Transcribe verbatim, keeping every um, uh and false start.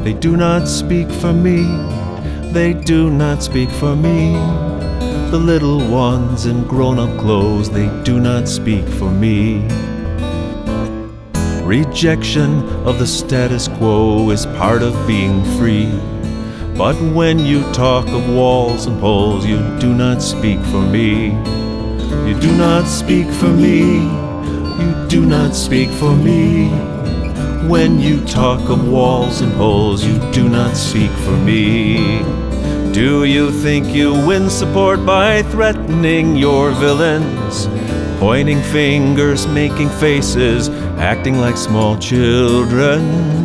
They do not speak for me, they do not speak for me. The little ones in grown-up clothes, they do not speak for me. Rejection of the status quo is part of being free. But when you talk of walls and poles, you do not speak for me. You do not speak for me, you do not speak for me. When you talk of walls and poles, you do not speak for me. Do you think you win support by threatening your villains? Pointing fingers, making faces, acting like small children?